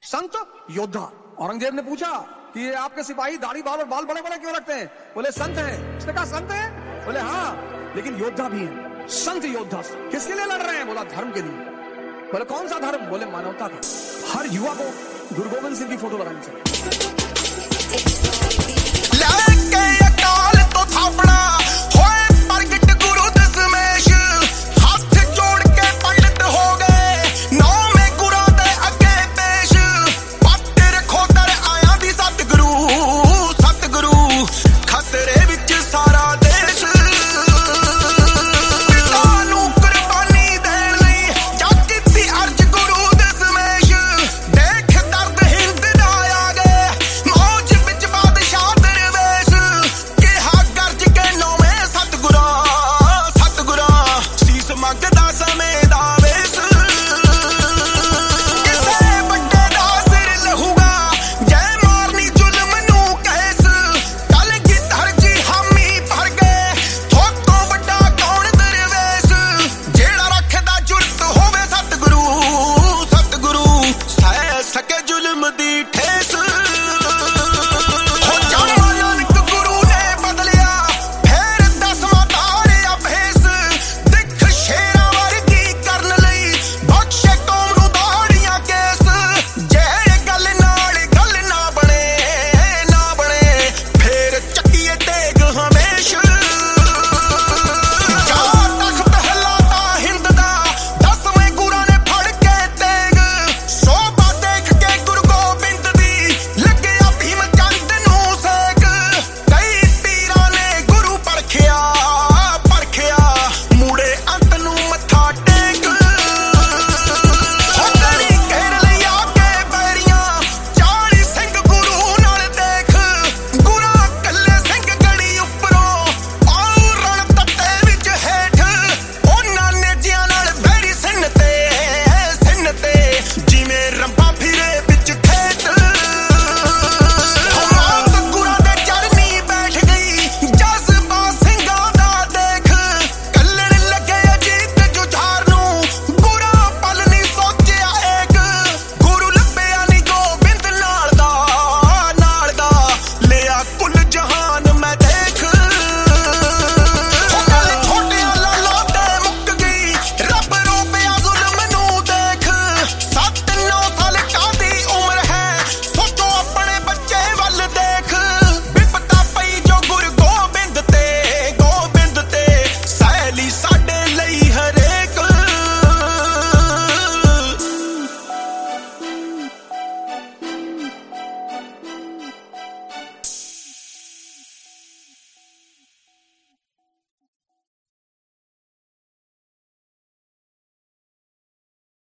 संत योद्धा। औरंगजेब ने पूछा कि ये आपके सिपाही दाढ़ी बाल और बाल बड़े बड़े क्यों रखते हैं? बोले संत हैं। उसने कहा संत हैं? बोले हाँ, लेकिन योद्धा भी हैं। संत योद्धा किसके लिए लड़ रहे हैं? बोला धर्म के लिए। बोले कौन सा धर्म? बोले मानवता का। हर युवा को गुरु गोविंद सिंह की फोटो लगानी चाहिए।